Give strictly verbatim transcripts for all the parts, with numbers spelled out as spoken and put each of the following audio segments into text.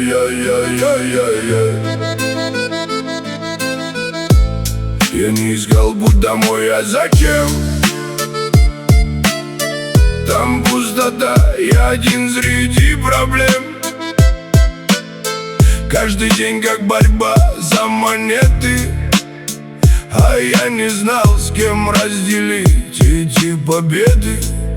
Ай-яй-яй-яй-яй-яй. Я не искал путь домой, а зачем? Там пустота, я один среди проблем. Каждый день как борьба за монеты, а я не знал, с кем разделить эти победы.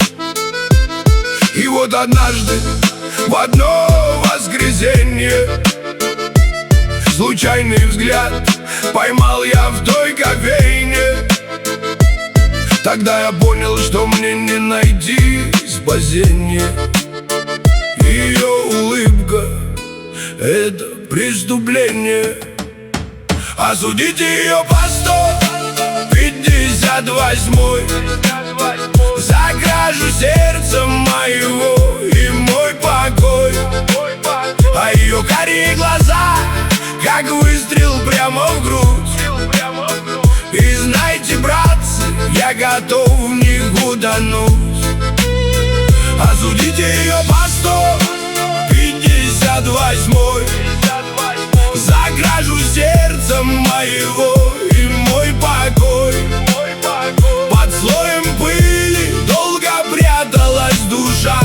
И вот однажды, в одно воскресенье, случайный взгляд поймал я в той кофейне. Тогда я понял, что мне не найти спасения. Ее улыбка — это преступление. Осудите ее по сто пятьдесят восьмой за кражу сердца моего и мой покой. А ее карие глаза, как выстрел прямо в грудь. И знайте, братцы, я готов в них утонуть. Осудите ее по сто пятьдесят восьмой за кражу сердца моего и мой покой. Под слоем пыли долго пряталась душа,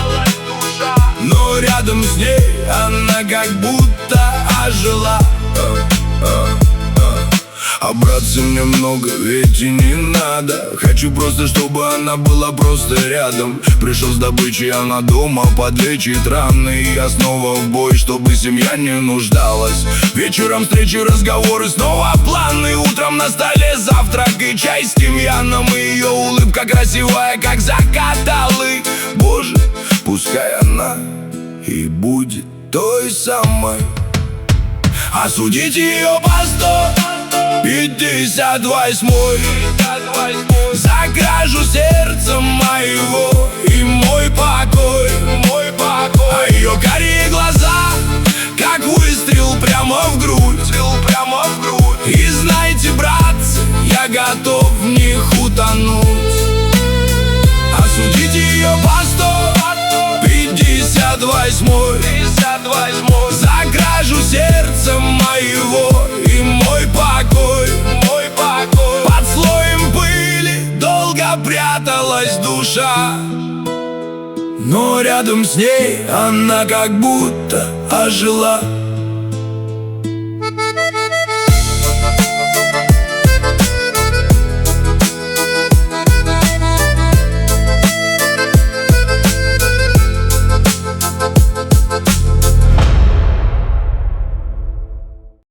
но рядом с ней она как будто ожила. А браться мне много ведь и не надо. Хочу просто, чтобы она была просто рядом. Пришел с добычей, она дома подлечит раны. И я снова в бой, чтобы семья не нуждалась. Вечером встречи, разговоры, снова планы. Утром на столе завтрак и чай с тимьяном. И ее улыбка красивая, как закат алый. Боже, пускай она и будет той самой. Осудите ее по сто пятьдесят восьмой за кражу сердца моего и мой покой. А ее карие глаза, как выстрел прямо в грудь. И знайте, братцы, я готов в них утонуть. Осудите ее по сто пятьдесят восьмой за кражу сердца моего и мой покой. Под слоем пыли долго пряталась душа, но рядом с ней она как будто ожила.